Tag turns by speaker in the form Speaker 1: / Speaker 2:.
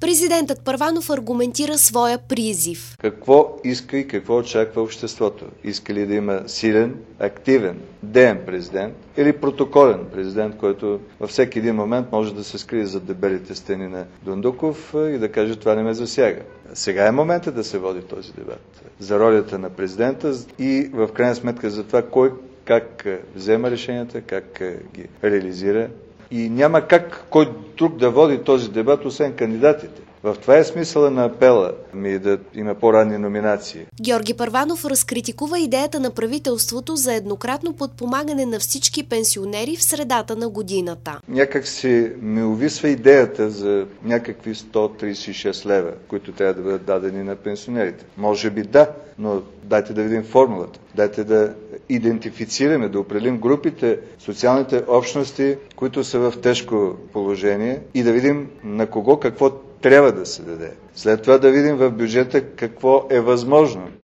Speaker 1: Президентът Първанов аргументира своя призив.
Speaker 2: Какво иска и какво очаква обществото? Иска ли да има силен, активен, деен президент или протоколен президент, който във всеки един момент може да се скрие зад дебелите стени на Дондуков и да каже: това не ме засяга. Сега е момента да се води този дебат за ролята на президента и в крайна сметка за това кой как взема решенията, как ги реализира. И няма как кой друг да води този дебат, освен кандидатите. В това е смисъла на апела ми да има по-ранни номинации.
Speaker 1: Георги Първанов разкритикува идеята на правителството за еднократно подпомагане на всички пенсионери в средата на годината.
Speaker 2: Някак си ми увисва идеята за някакви 136 лева, които трябва да бъдат дадени на пенсионерите. Може би да, но дайте да видим формулата. Дайте да идентифицираме, да определим групите, социалните общности, които са в тежко положение и да видим на кого какво трябва да се даде. След това да видим в бюджета какво е възможно.